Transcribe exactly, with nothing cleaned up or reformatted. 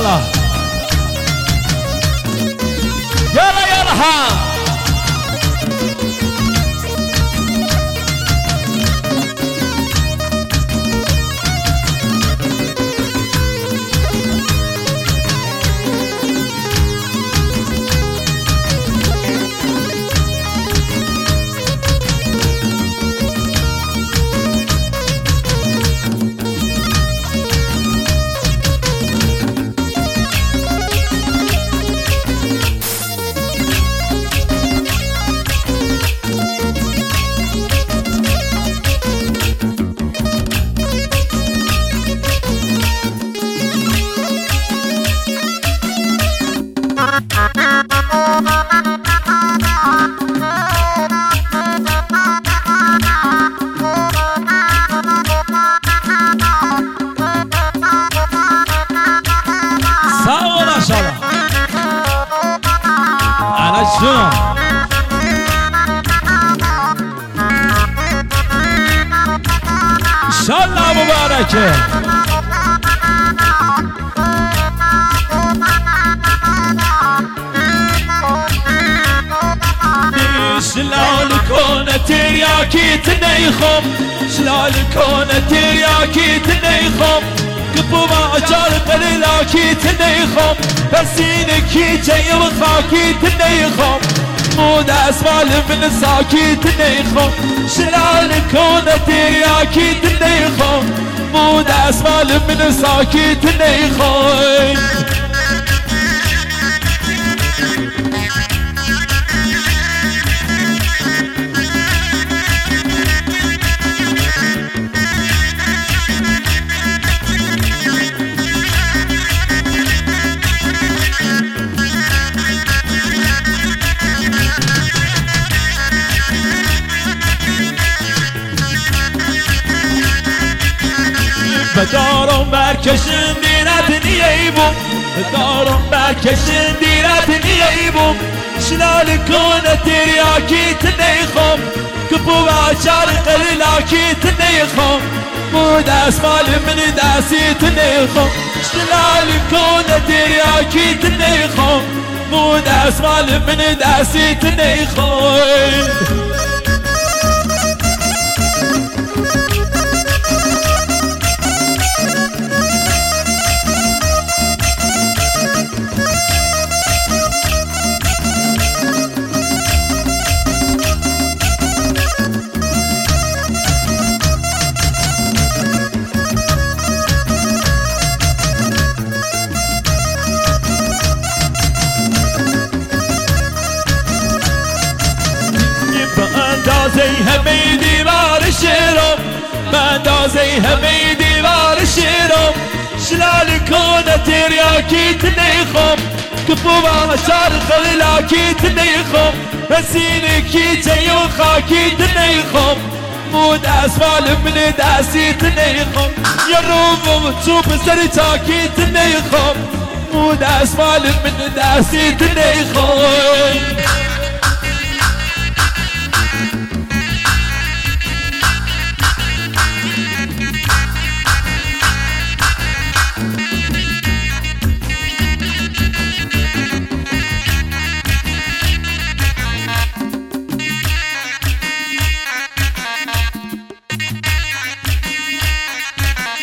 الله يلا يرحم انشالله مبارکه شلال کنه تریاکی تنیخم شلال کنه تریاکی تنیخم کپو ما اجار قلیلاکی تنیخم پسینکی جای و خاکی تنیخم مود اسفال من ساکی تنیخم شلال کنه تریاکی تنیخم مود اسفال من ساکی تنیخم بدارم برکشن دیرت نیایبم بدارم برکشن دیرت نیایبم شلال کنه تریاکی تنیخم کپو آچار قلیلاکی تنیخم مود اسفال من دستی تنیخم شلال کنه تریاکی تنیخم مود اسفال من دستی تنیخم اندازه همه دیوار شیرم اندازه همه دیوار شیرم شلال کنه تریاکی تنیخم کپو با شرق غلاکی تنیخم حسینکی جای و خاکی تنیخم مود اسفال من دستی تنیخم یا روم چوب سر چاکی تنیخم مود اسفال من دستی تنیخم